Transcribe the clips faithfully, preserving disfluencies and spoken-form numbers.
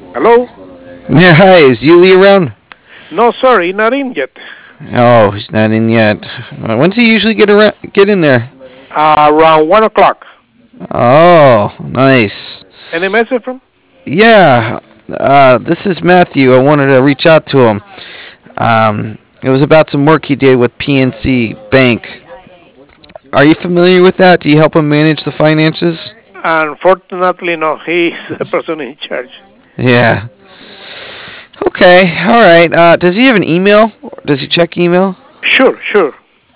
Hello? Yeah, hi, is Yuli around? No, sorry, not in yet. Oh, he's not in yet. Uh, When's he usually get around, get in there? Uh, around one o'clock. Oh, nice. Any message from? Yeah, uh, this is Matthew. I wanted to reach out to him. Um, it was about some work he did with P N C Bank. Are you familiar with that? Do you help him manage the finances? Unfortunately, no. He's the person in charge. Yeah. Okay, all right. Uh, does he have an email? Does he check email? Sure, sure.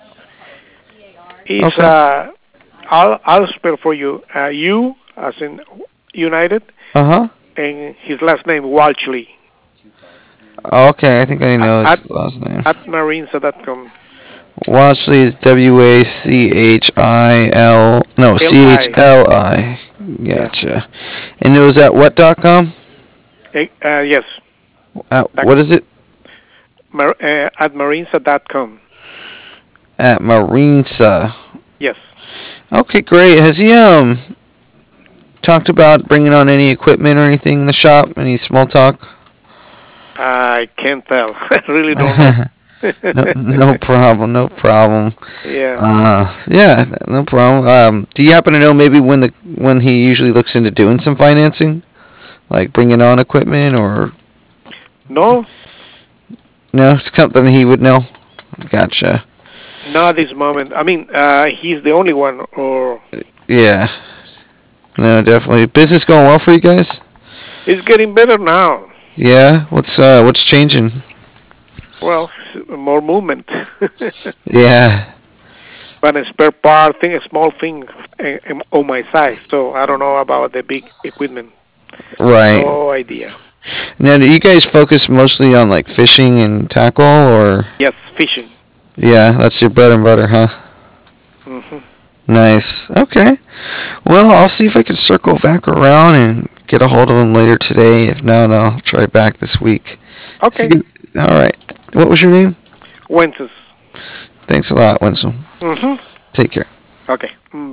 It's Okay. uh, I'll I'll spell for you. Uh, U as in United, Uh huh. and his last name Walchley Okay, I think I know at his last name. at marinsa dot com. Washley is W A C H I L. No, L C H I. L I. Yeah. Gotcha. And it was at what dot com? Eh, Uh, yes. At, That, what is it? mar, uh, at marinsa dot com. At Marinsa. Yes. Okay, great. Has he um talked about bringing on any equipment or anything in the shop? Any small talk? I can't tell. I really don't know. no, no problem. No problem. Yeah. Uh, yeah, no problem. Um, do you happen to know maybe when the when he usually looks into doing some financing, like bringing on equipment, or No, no? It's something he would know. Gotcha. not this moment. I mean, uh, he's the only one, or Yeah. No, definitely. Business going well for you guys? it's getting better now. Yeah. What's uh what's changing? Well, more movement. Yeah. But a spare part thing, a small thing eh, eh, on my side. So I don't know about the big equipment. Right. No idea. Now, do you guys focus mostly on like fishing and tackle, or Yes, fishing. yeah, that's your bread and butter, huh? Hmm. Nice. Okay. Well, I'll see if I can circle back around and get a hold of him later today. If not, I'll try back this week. If you Okay. could, all right. What was your name? Wences. Thanks a lot, Winslow. Hmm. Take care. Okay. Mm,